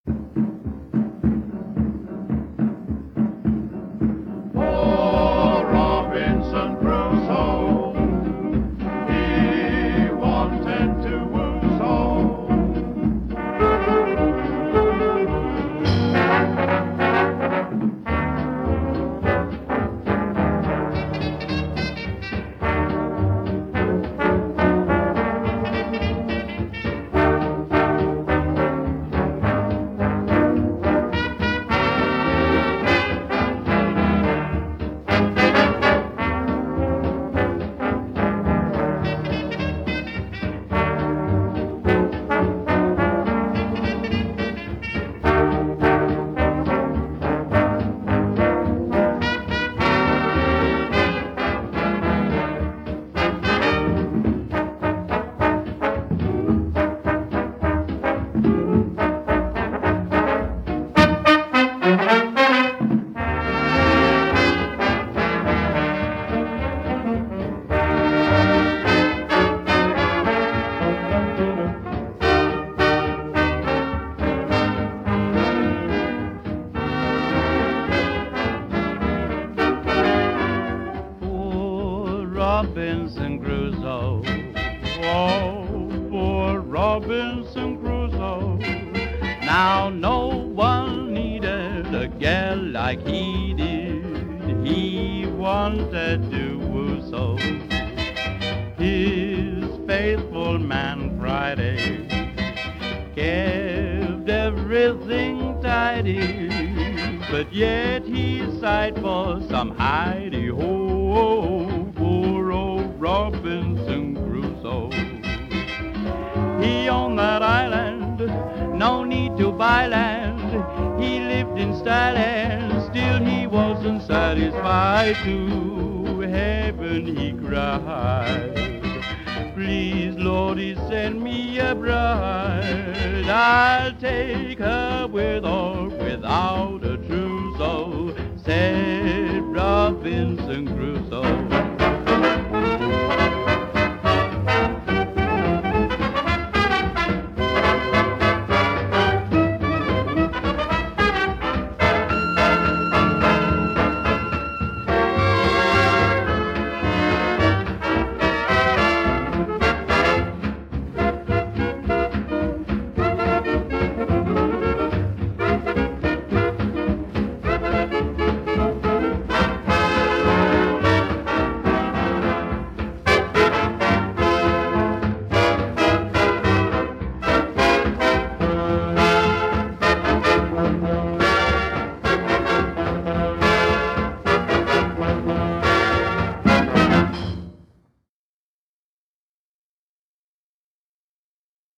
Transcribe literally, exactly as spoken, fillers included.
Poor Robinson Crusoe, he wanted to woo so. Robinson Crusoe, oh, poor Robinson Crusoe. Now no one needed a gal like he did. He wanted to woo so. His faithful man Friday kept everything tidy, but yet he sighed for some hidey-ho. Poor old Robinson Crusoe. He owned that island, no need to buy land. He lived in style and still he wasn't satisfied. To heaven he cried, please, Lordy, send me a bride. I'll take her with or without a trousseau, said Robinson Crusoe.